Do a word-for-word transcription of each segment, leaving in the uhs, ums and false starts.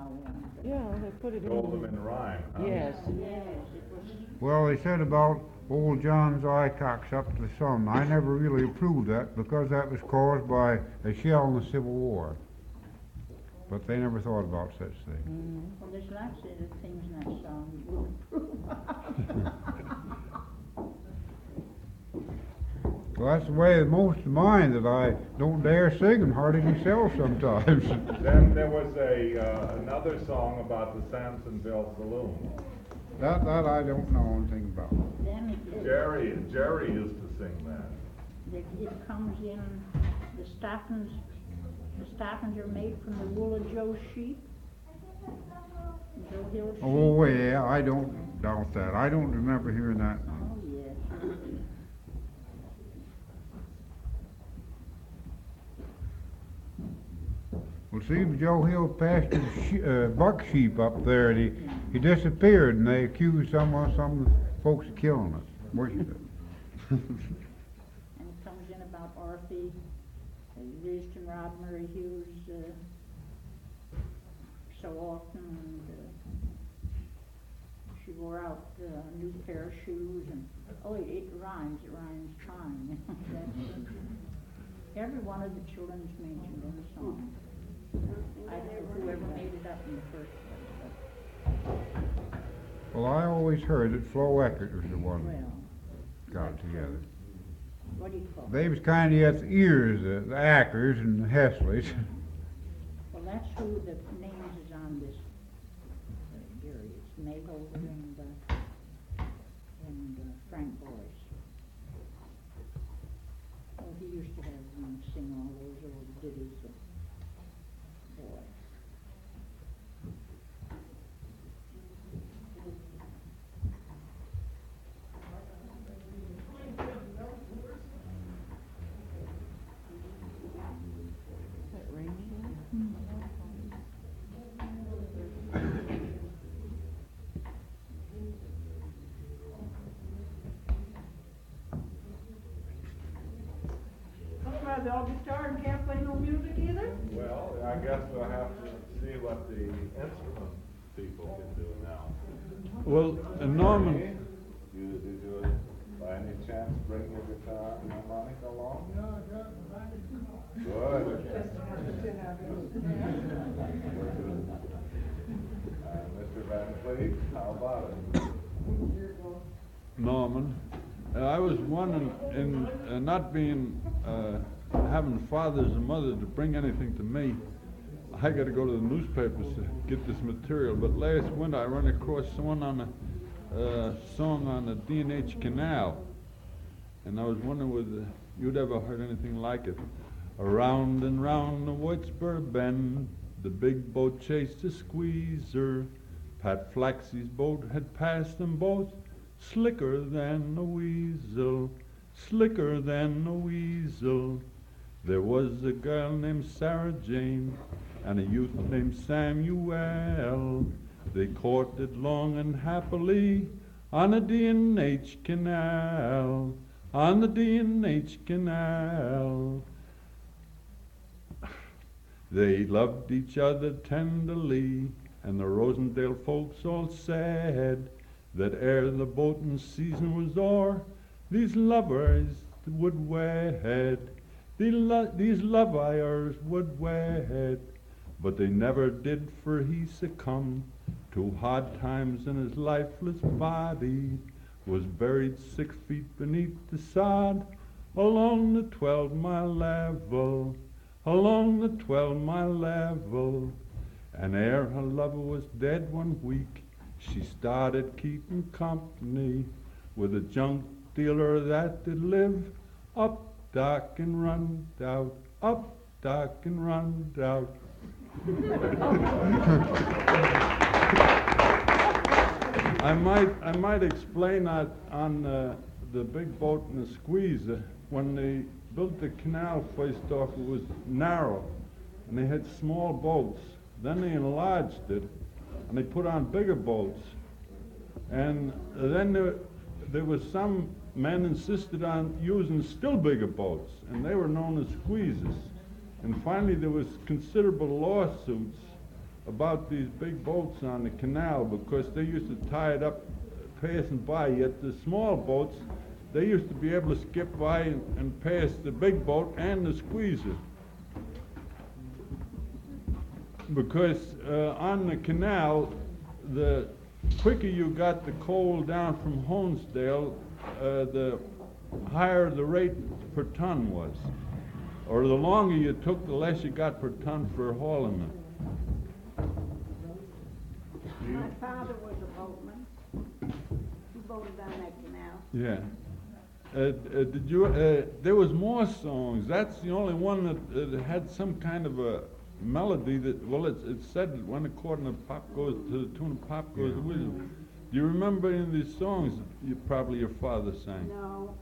how when. Yeah, they put it Told in. them in rhyme, huh? Yes. Yes, it was, Well, they said about old John's eyecocks up to the sun. I never really approved that because that was caused by a shell in the Civil War. But they never thought about such things. Mm. well, there's lots of things in that song you wouldn't approve. Well, that's the way of most of mine that I don't dare sing and hardly myself sometimes. Then there was a, uh, another song about the Sampsonville Saloon. That, that I don't know anything about. Then it, it, Jerry, Jerry used to sing that. it, it comes in, the stockings, the stockings are made from the wool of Joe's sheep. Joe Hill's sheep. Oh, yeah, I don't doubt that. I don't remember hearing that. Oh, yes. Well, see, Joe Hill pastured she- uh, buck sheep up there, and he, he disappeared, and they accused some of some folks of killing it. Worship it. And it comes in about Arthie, uh, used in Rod Murray Hughes uh, so often, and uh, she wore out uh, a new pair of shoes, and oh, it, it rhymes, it rhymes fine. That's, every one of the children's mentioned in the song. I don't know whoever made it up in the first place, Well, I always heard that Flo Eckert was the but, one well, that got it together. what do you call it? They was kind of at the ears, the, the Ackers and the Hesleys. Well, that's who the names is on this, uh, Gary, it's Mayholder and, uh, and uh, Frank Boyce. Oh, he used to have them sing all those old ditties, uh, boy. Is that raining? That's why the all guitar and can't play no music either? Well, I guess we'll have to see what the instrument people can do now. Well, uh, Norman, You, did you, by any chance, bring your guitar and harmonica along? Good. Uh, Mister Van Cleef, how about it? Norman, uh, I was wondering, in uh, not being, uh, having fathers and mothers to bring anything to me, I got to go to the newspapers to get this material. But last winter I ran across someone on a uh, song on the D and H Canal, and I was wondering whether you'd ever heard anything like it. Around and round the Whitesboro Bend, the big boat chased a squeezer. Pat Flaxey's boat had passed them both, slicker than a weasel, slicker than a weasel. There was a girl named Sarah Jane and a youth named Samuel. They courted long and happily on the D and H Canal, on the D and H Canal. They loved each other tenderly, and the Rosendale folks all said that ere the boating season was o'er, these lovers would wed. These, lo- these lovers would wed. But they never did, for he succumbed to hard times, and his lifeless body was buried six feet beneath the sod along the twelve-mile level, along the twelve-mile level. And ere her lover was dead one week, she started keeping company with a junk dealer that did live up dark and run out, up dark and run out. I might I might explain that on uh, the big boat and the squeeze. Uh, when they built the canal first off, it was narrow, and they had small boats. Then they enlarged it, and they put on bigger boats. And then there, there was some men insisted on using still bigger boats, and they were known as squeezes. And finally there was considerable lawsuits about these big boats on the canal because they used to tie it up passing by, yet the small boats, they used to be able to skip by and, and pass the big boat and the squeezer. Because uh, on the canal, the quicker you got the coal down from Honesdale, uh, the higher the rate per ton was. Or the longer you took, the less you got per ton for hauling it. My father was a boatman. He boated down that canal. Yeah. Uh, uh, did you, uh, there was more songs. That's the only one that uh, had some kind of a melody that, well, it's, it said that when according to pop goes, to the tune of Pop Goes the Weasel. Do you remember any of these songs that you, probably your father sang? No,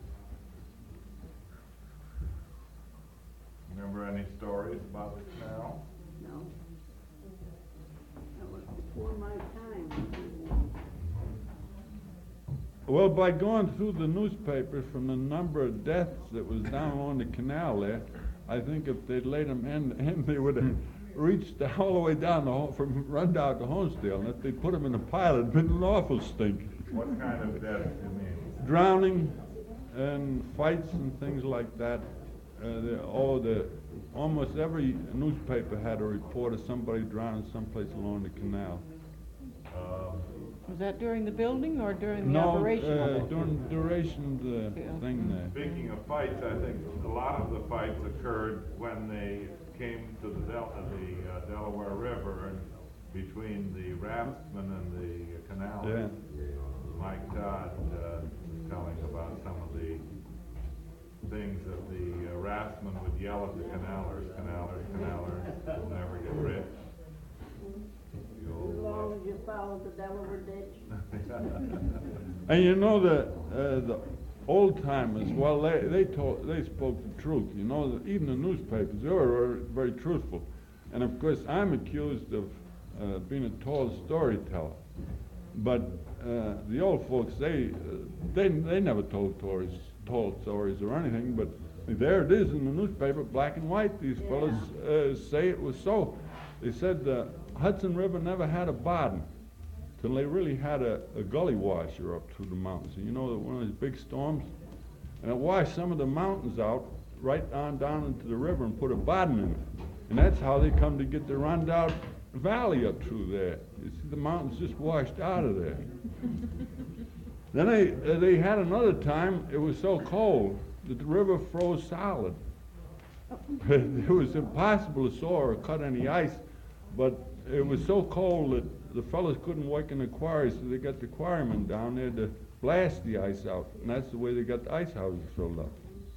Remember any stories about the canal? no. That was before my time. Well, by going through the newspapers from the number of deaths that was down on the canal there, I think if they'd laid them end to end, they would have reached all the way down the, Ho- from Rundown to Honesdale, and if they put them in a pile, it'd been an awful stink. What kind of death do you mean? Drowning and fights and things like that. Uh, the, oh, the almost every newspaper had a report of somebody drowning someplace along the canal. Um, Was that during the building or during the No, operation uh, of it? during the duration of the Yeah. thing there. Speaking of fights, I think a lot of the fights occurred when they came to the Del- uh, the uh, Delaware River and between the raftsmen and the canal. Yeah. Mike Todd uh, was telling about some of the things that the uh, raftsmen would yell at the canalers, canalers, canalers, will never get rich. The As old, long as you follow the Delaware ditch. uh, And you know that uh, the old timers, well, they they told they spoke the truth. You know, that even the newspapers, they were very truthful. And of course, I'm accused of uh, being a tall storyteller. But uh, the old folks, they uh, they they never told stories, told stories or anything. But there it is in the newspaper, black and white. These Yeah. fellas uh, say it was so. They said the Hudson River never had a bottom till they really had a, a gully washer up through the mountains. And you know, that one of these big storms, and it washed some of the mountains out right on down into the river and put a bottom in it. And that's how they come to get the Rondout Valley up through there. You see, the mountains just washed out of there. Then they uh, they had another time. It was so cold that the river froze solid. It was impossible to saw or cut any ice, but it was so cold that the fellas couldn't work in the quarries, so they got the quarrymen down there to blast the ice out, and that's the way they got the ice houses filled up.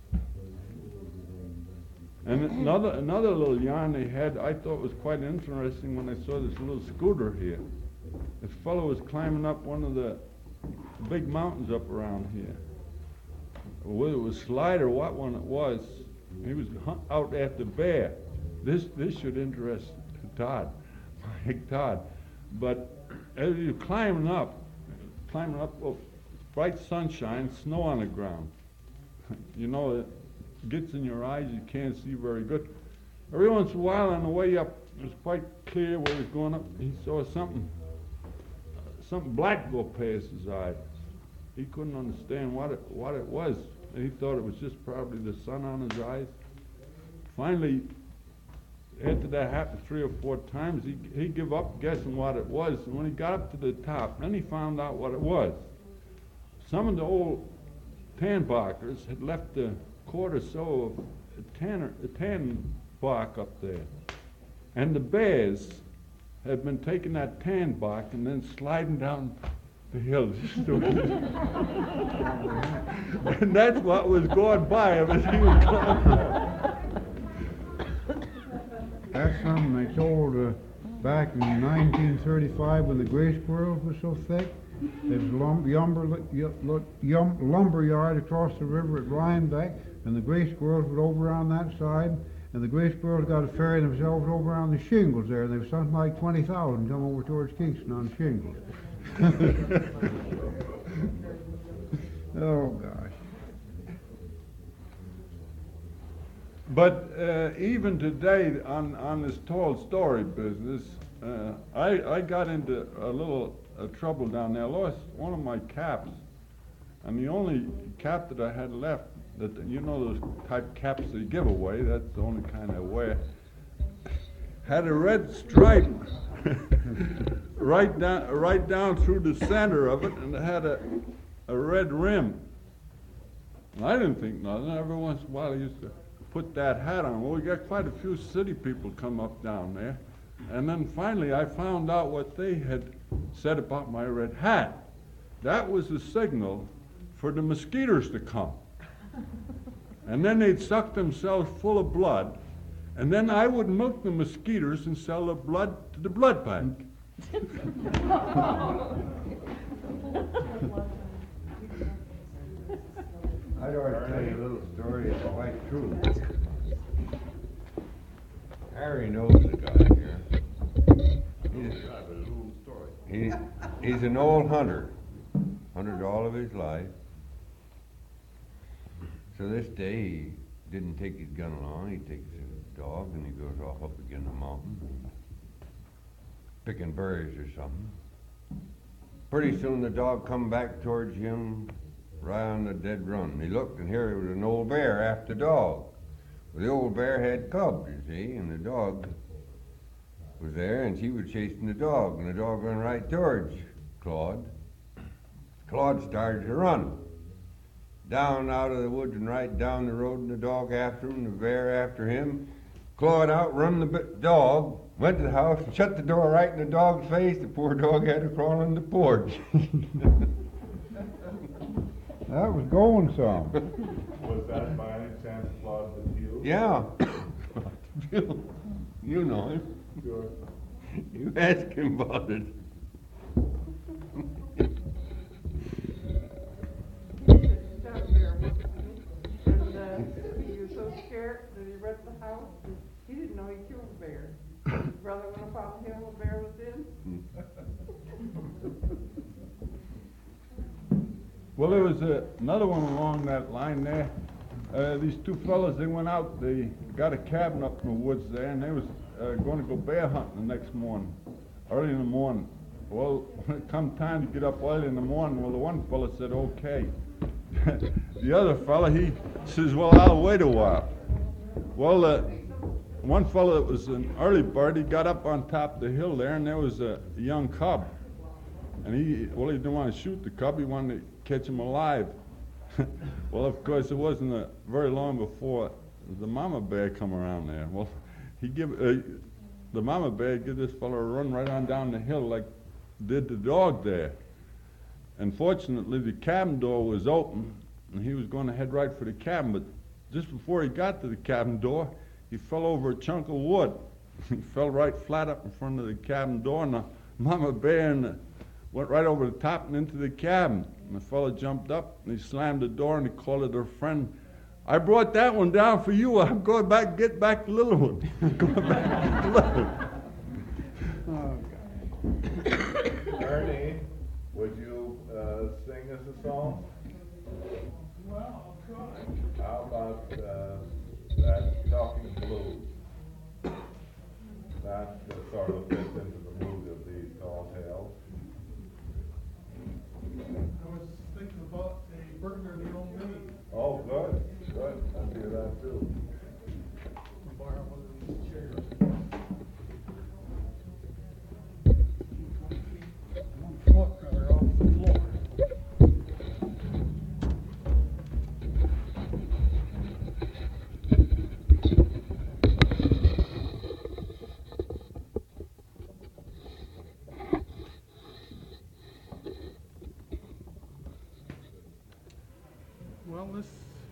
And another another little yarn they had, I thought was quite interesting when I saw this little scooter here. This fellow was climbing up one of the big mountains up around here. Whether it was Slide or what one it was, he was hunt out after bear. This this should interest Todd, Mike Todd. But as you're climbing up, climbing up, oh, bright sunshine, snow on the ground. You know, it gets in your eyes, you can't see very good. Every once in a while on the way up, it was quite clear where he was going up. He saw something, something black go past his eyes. He couldn't understand what it, what it was. He thought it was just probably the sun on his eyes. Finally, after that happened three or four times, he he give up guessing what it was. And when he got up to the top, then he found out what it was. Some of the old tanbarkers had left a quart or so of a tan, a tan bark up there. And the bears had been taking that tan bark and then sliding down the hill. And that's what was going by him as he was climbing. That's something they told uh, back in nineteen thirty-five when the gray squirrels were so thick. There's a lum- lumber, yum, lumber yard across the river at Rhinebeck, and the gray squirrels were over on that side, and the gray squirrels got to ferry themselves over on the shingles there, and there was something like twenty thousand come over towards Kingston on shingles. Oh, gosh. But uh, even today, on, on this tall story business, uh, I, I got into a little uh, trouble down there. I lost one of my caps, and the only cap that I had left, that you know those type caps they give away, that's the only kind I wear, had a red stripe right down right down through the center of it, and it had a, a red rim. And I didn't think nothing. Every once in a while I used to put that hat on. Well, we got quite a few city people come up down there. And then finally I found out what they had said about my red hat. That was the signal for the mosquitoes to come. And then they'd suck themselves full of blood, and then I would milk the mosquitoes and sell the blood to the blood bank. I'd ought to tell you a little story, it's quite true. Harry knows the guy here. He's, he's, he's an old hunter, hunted all of his life. So this day he didn't take his gun along, he takes his dog and he goes off up again the mountain, picking berries or something. Pretty soon the dog come back towards him right on the dead run. He looked, and here was an old bear after the dog. Well, the old bear had cubs, you see, and the dog was there, and she was chasing the dog, and the dog ran right towards Claude. Claude started to run down out of the woods and right down the road, and the dog after him, the bear after him. Claude outrun the b- dog, went to the house, and shut the door right in the dog's face. The poor dog had to crawl on the porch. That was going some. Was that by any chance Claude with you? Yeah. You know him. Sure. You ask him about it. Down there, and, uh, he was so scared that he ran to the house, and he didn't know he killed a bear. His brother went up on him, a bear was in. Well, there was uh, another one along that line there. Uh, these two fellas, they went out, they got a cabin up in the woods there, and they was uh, going to go bear hunting the next morning, early in the morning. Well, when it come time to get up early in the morning, well, the one fella said, okay. The other fella, he says, well, I'll wait a while. Well, uh, one fella that was an early bird, he got up on top of the hill there, and there was a young cub. And he, well, he didn't want to shoot the cub, he wanted to catch him alive. Well, of course, it wasn't uh, very long before the mama bear come around there. Well, he give uh, the mama bear give this fellow a run right on down the hill like did the dog there. And fortunately, the cabin door was open, and he was going to head right for the cabin. But just before he got to the cabin door, he fell over a chunk of wood. He fell right flat up in front of the cabin door, and the mama bear and the, went right over the top and into the cabin. And the fellow jumped up, and he slammed the door, and he called it her friend. I brought that one down for you. I'm going back to get back the little one. Going back to get the little one. Ernie, would you uh, sing us a song? Well, I'll try. How about uh, that Talking Blues? That uh, sort of fits into the mood of these tall tales. I was thinking about a burglar the old me. Oh, good, good. I'll do that too. Borrow one of these chairs. One foot rather off the floor. Well, this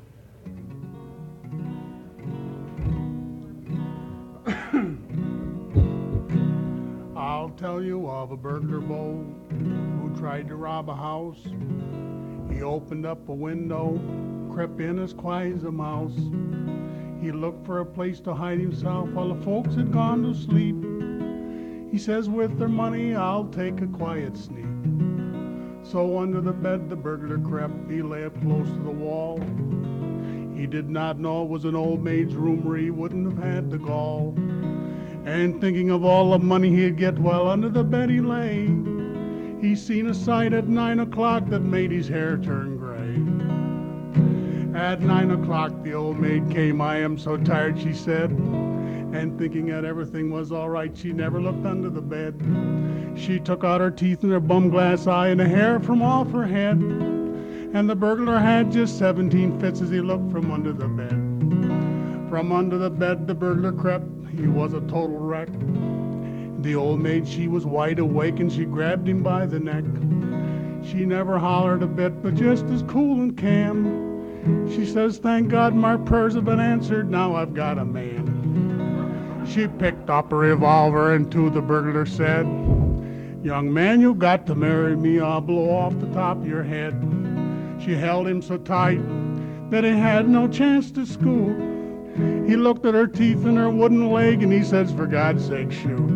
I'll tell you of a burglar bold who tried to rob a house. He opened up a window, crept in as quiet as a mouse. He looked for a place to hide himself while the folks had gone to sleep. He says, with their money, I'll take a quiet sneak. So under the bed the burglar crept, he lay up close to the wall. He did not know it was an old maid's room or he wouldn't have had the gall. And thinking of all the money he'd get while under the bed he lay, he seen a sight at nine o'clock that made his hair turn gray. At nine o'clock the old maid came. "I am so tired," she said. And thinking that everything was all right, she never looked under the bed. She took out her teeth and her bum glass eye and the hair from off her head. And the burglar had just seventeen fits as he looked from under the bed. From under the bed the burglar crept. He was a total wreck. The old maid, she was wide awake and she grabbed him by the neck. She never hollered a bit, but just as cool and calm. She says, "Thank God my prayers have been answered, now I've got a man." She picked up a revolver and to the burglar said, "Young man, you got to marry me, I'll blow off the top of your head." She held him so tight that he had no chance to scoot. He looked at her teeth and her wooden leg and he says, "For God's sake, shoot."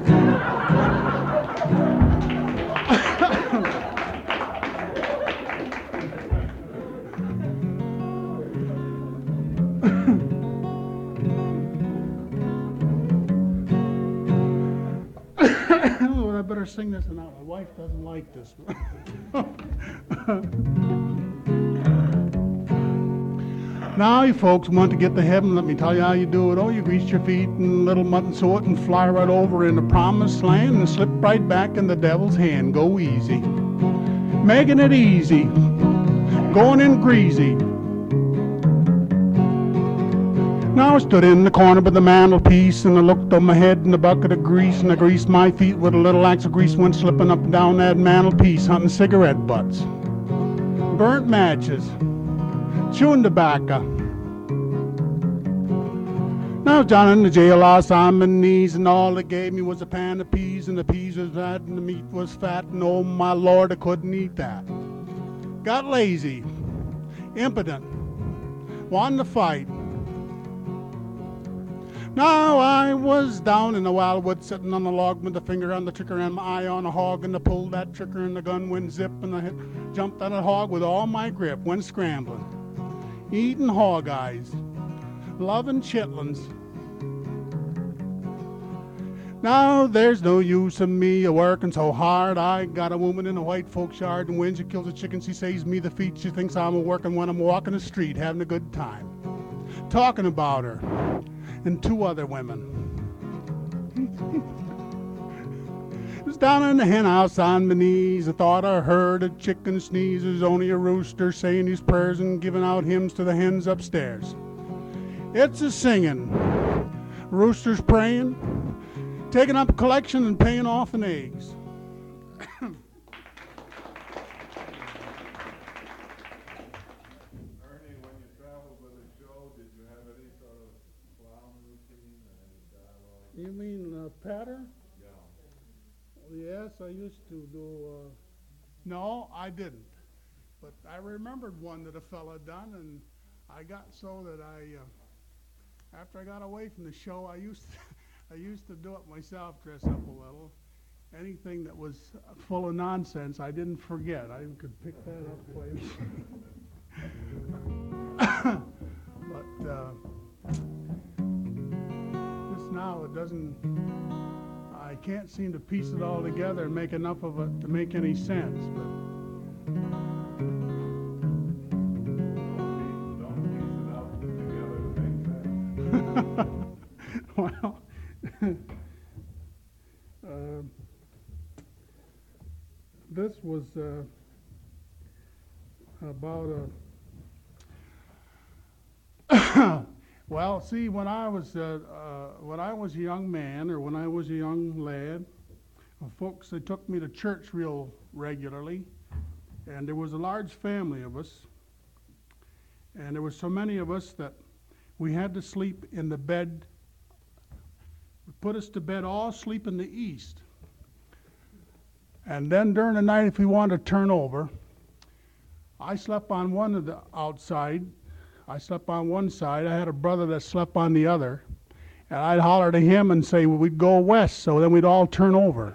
Oh, I better sing this one out. My wife doesn't like this one. Now, you folks want to get to heaven, let me tell you how you do it. Oh, you grease your feet and little mutton suet and fly right over in the promised land and slip right back in the devil's hand. Go easy. Making it easy. Going in greasy. Now I stood in the corner by the mantelpiece and I looked on my head in a bucket of grease and I greased my feet with a little axe of grease, went slipping up and down that mantelpiece, hunting cigarette butts, burnt matches, chewing tobacco. Now I was down in the jailhouse on my knees and all they gave me was a pan of peas and the peas was fat and the meat was fat and oh my Lord, I couldn't eat that. Got lazy, impotent, wanted to fight. Now I was down in the wildwood sitting on the log with the finger on the trigger and my eye on a hog and I pulled that trigger and the gun went zip and I hit, jumped on a hog with all my grip, went scrambling, eating hog eyes, loving chitlins. Now there's no use of me a working so hard. I got a woman in a white folks yard and when she kills a chicken she saves me the feet. She thinks I'm a working when I'm walking the street having a good time, talking about her and two other women. It was down in the hen house on my knees. I thought I heard a chicken sneeze. There's only a rooster saying his prayers and giving out hymns to the hens upstairs. It's a singing. Roosters praying, taking up a collection and paying off in eggs. You mean uh, pattern? Yeah. Yes, I used to do. Uh, no, I didn't. But I remembered one that a fella done, and I got so that I, uh, after I got away from the show, I used to, I used to do it myself, dress up a little. Anything that was full of nonsense, I didn't forget. I could pick that up for you. But. Uh, Now it doesn't, I can't seem to piece it all together and make enough of it to make any sense. But well, uh, this was uh, about a well, see, when I was uh, uh, when I was a young man, or when I was a young lad, uh, folks they took me to church real regularly, and there was a large family of us, and there were so many of us that we had to sleep in the bed. Put us to bed all sleep in the east, and then during the night, if we wanted to turn over, I slept on one of the outside. I slept on one side. I had a brother that slept on the other. And I'd holler to him and say, well, we'd go west, so then we'd all turn over.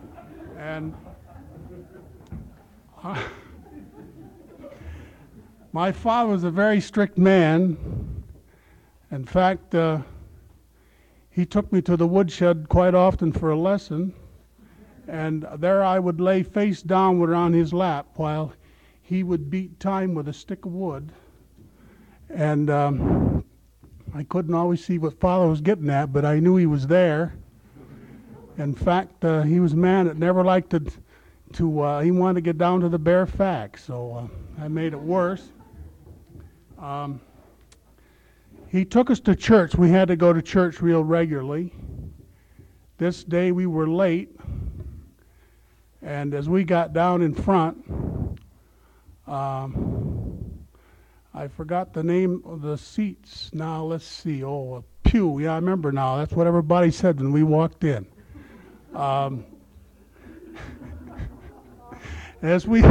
And uh, My father was a very strict man. In fact, uh, he took me to the woodshed quite often for a lesson, and there I would lay face downward on his lap while he would beat time with a stick of wood. And um, I couldn't always see what Father was getting at, but I knew he was there. In fact, uh, he was a man that never liked to, to uh, he wanted to get down to the bare facts, so uh, I made it worse. Um, he took us to church. We had to go to church real regularly. This day we were late, and as we got down in front, um, I forgot the name of the seats. Now, let's see. Oh, a pew. Yeah, I remember now. That's what everybody said when we walked in. Um, as we...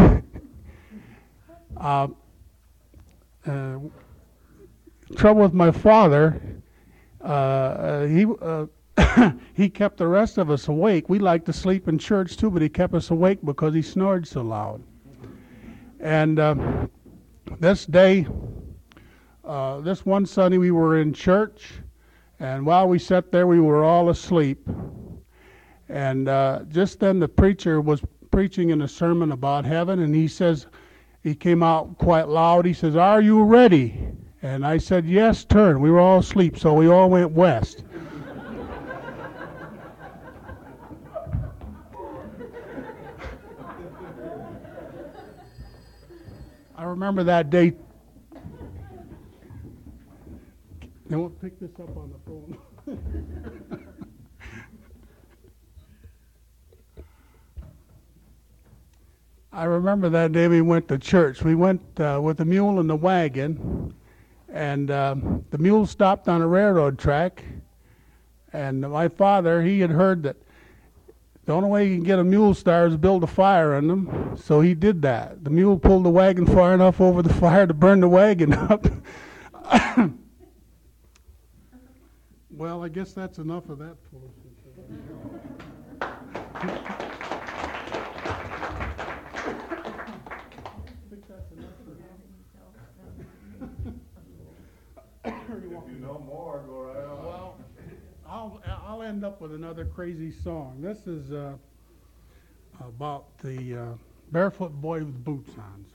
uh, uh, trouble with my father, uh, uh, he uh, he kept the rest of us awake. We liked to sleep in church too, but he kept us awake because he snored so loud. And uh, this day, uh, this one Sunday, we were in church, and while we sat there, we were all asleep. And uh, just then, the preacher was preaching in a sermon about heaven, and he says, he came out quite loud. He says, "Are you ready?" And I said, "Yes, turn." We were all asleep, so we all went west. I remember that day. They won't pick this up on the phone. I remember that day we went to church. We went uh, with the mule and the wagon, and um, the mule stopped on a railroad track, and my father, he had heard that the only way you can get a mule star is to build a fire in them, so he did that. The mule pulled the wagon far enough over the fire to burn the wagon up. Well, I guess that's enough of that foolishness. If you know more, go right on. Well, I'll, I'll end up with another crazy song. This is uh, about the uh, barefoot boy with boots on.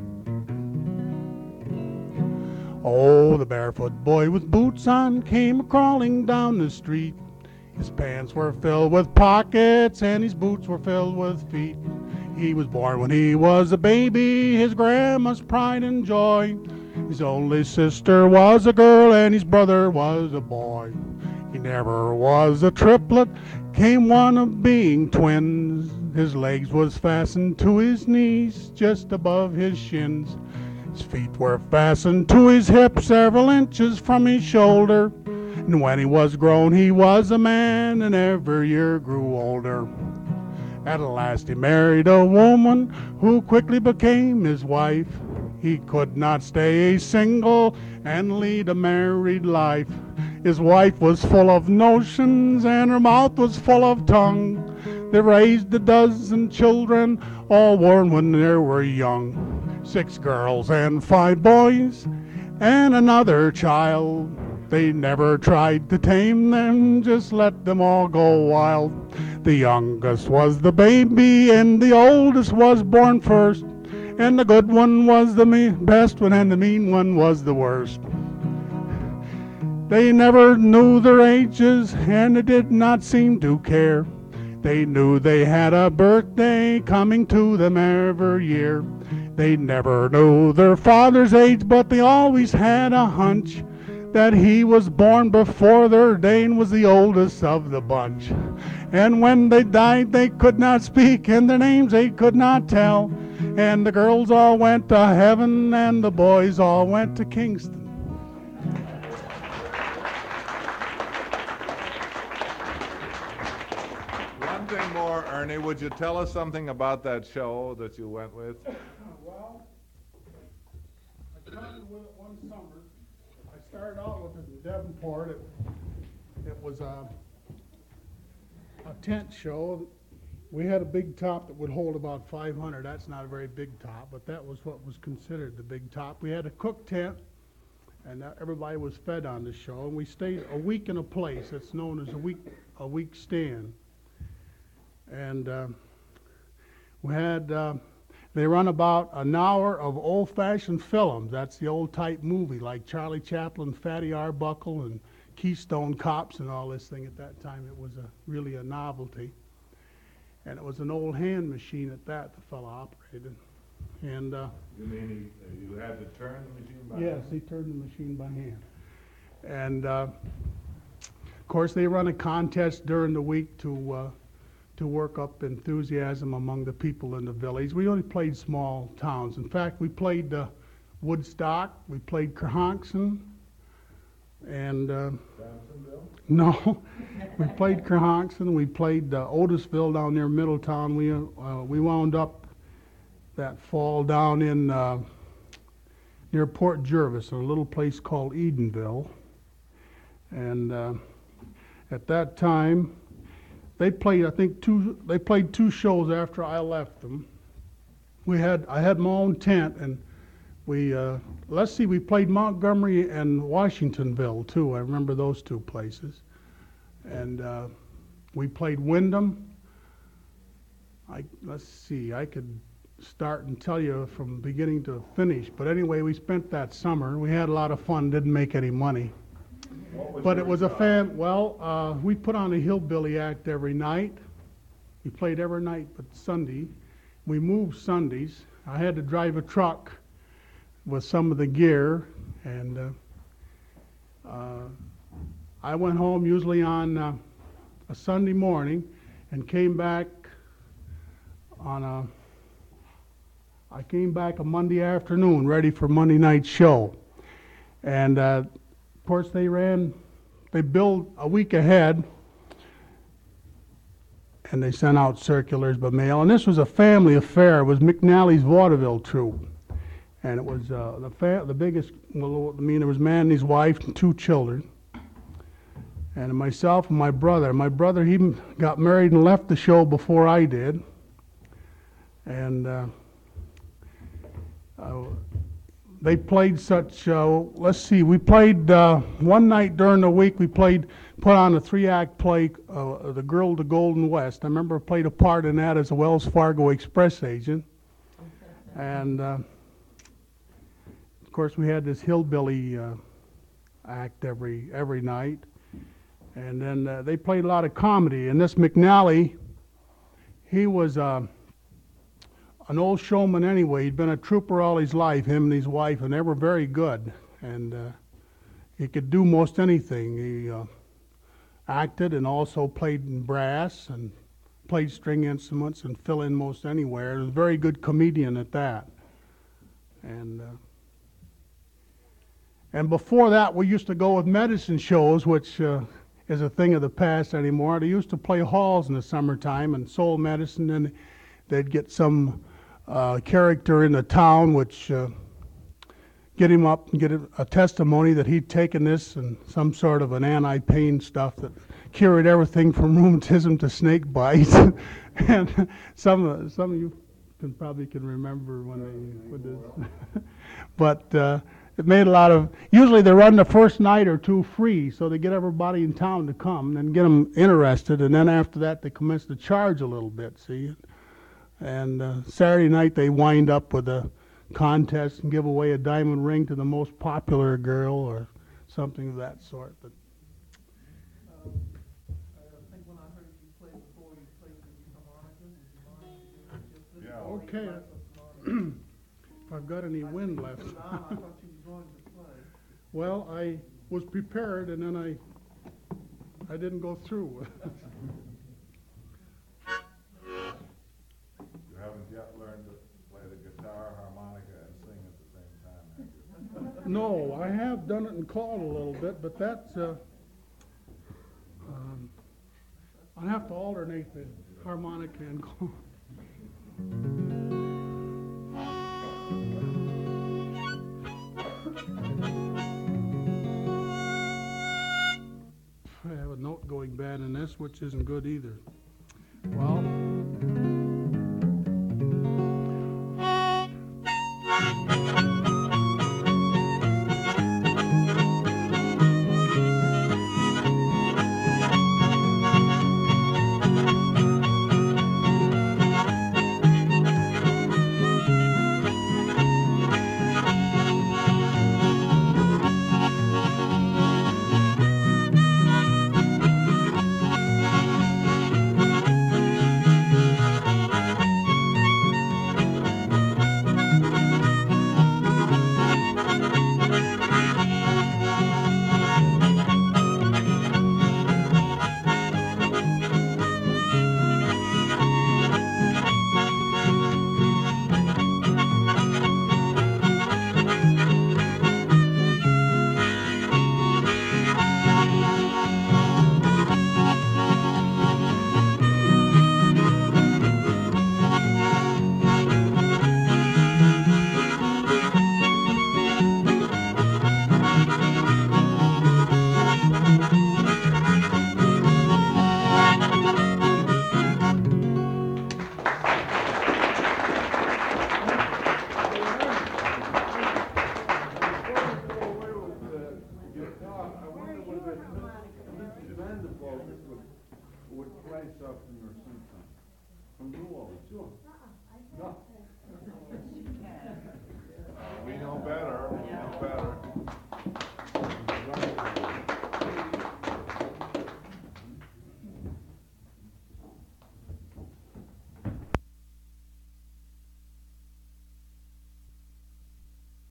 So. Oh, the barefoot boy with boots on came crawling down the street. His pants were filled with pockets and his boots were filled with feet. He was born when he was a baby, his grandma's pride and joy. His only sister was a girl and his brother was a boy. He never was a triplet, came one of being twins. His legs was fastened to his knees, just above his shins. His feet were fastened to his hips, several inches from his shoulder. And when he was grown, he was a man, and every year grew older. At last he married a woman who quickly became his wife. He could not stay single and lead a married life. His wife was full of notions and her mouth was full of tongue. They raised a dozen children, all born when they were young. Six girls and five boys and another child. They never tried to tame them, just let them all go wild. The youngest was the baby and the oldest was born first. And the good one was the me- best one, and the mean one was the worst. They never knew their ages, and they did not seem to care. They knew they had a birthday coming to them every year. They never knew their father's age, but they always had a hunch that he was born before their day and was the oldest of the bunch. And when they died, they could not speak, and their names they could not tell. And the girls all went to heaven, and the boys all went to Kingston. One thing more, Ernie, would you tell us something about that show that you went with? Well, I started with it one summer. I started out with it in Devonport. It, it was a, a tent show. We had a big top that would hold about five hundred. That's not a very big top, but that was what was considered the big top. We had a cook tent, and uh, everybody was fed on the show. And we stayed a week in a place that's known as a week a week stand. And uh, we had uh, they run about an hour of old-fashioned films. That's the old type movie, like Charlie Chaplin, Fatty Arbuckle, and Keystone Cops, and all this thing. At that time, it was a really a novelty. And it was an old hand machine at that the fellow operated. And uh, You mean he, you had to turn the machine by yes, hand? he turned the machine by hand. And uh, of course, they run a contest during the week to uh, to work up enthusiasm among the people in the village. We only played small towns. In fact, we played uh, Woodstock, we played Kerhonkson, and uh, no, we played Kerhonkson, we played uh, Otisville down near Middletown. We uh, we wound up that fall down in uh, near Port Jervis, in a little place called Edenville. And uh, at that time, they played, I think, two. They played two shows after I left them. We had I had my own tent, and we uh, let's see, we played Montgomery and Washingtonville too. I remember those two places, and uh, we played Wyndham. I let's see, I could start and tell you from beginning to finish, but anyway, we spent that summer. We had a lot of fun. Didn't make any money. What was But it your was a job? fan, well, uh, we put on a hillbilly act every night. We played every night but Sunday. We moved Sundays. I had to drive a truck with some of the gear, and uh, uh, I went home usually on uh, a Sunday morning and came back on a, I came back a Monday afternoon ready for Monday night show. And uh, of course, they ran, they billed a week ahead, and they sent out circulars by mail. And this was a family affair. It was McNally's vaudeville troupe. And it was uh, the fa- the biggest, well, I mean, there was a man and his wife and two children. And myself and my brother. My brother, he got married and left the show before I did. And uh, uh, they played such, uh, let's see, we played uh, one night during the week, we played, put on a three-act play, uh, The Girl of the Golden West. I remember I played a part in that as a Wells Fargo Express agent. And, uh, of course, we had this hillbilly uh, act every every night. And then uh, they played a lot of comedy. And this McNally, he was uh, an old showman anyway. He'd been a trooper all his life, him and his wife, and they were very good. And uh, he could do most anything. He uh, acted and also played in brass and played string instruments and fill in most anywhere. He was a very good comedian at that. And uh, and before that, we used to go with medicine shows, which uh, is a thing of the past anymore. They used to play halls in the summertime and sold medicine, and they'd get some uh, character in the town, which uh, get him up and get a, a testimony that he'd taken this and some sort of an anti-pain stuff that cured everything from rheumatism to snake bites. And some of some of you can probably can remember when they would this. But uh, it made a lot of, usually they run the first night or two free, so they get everybody in town to come and get them interested, and then after that they commence to charge a little bit, see. And uh, Saturday night they wind up with a contest and give away a diamond ring to the most popular girl or something of that sort. But Um, I think when I heard you play before, you played the harmonica. Would you mind doing just this? okay, if I've got any wind left. I thought you were going to play. Well, I was prepared and then I I didn't go through. You haven't yet learned to play the guitar, harmonica, and sing at the same time, have you? No, I have done it and called a little bit, but that's, uh, um, I have to alternate the harmonica and call. I have a note going bad in this, which isn't good either. Well, again. with, with fly softener sometimes, from New Orleans. Sure.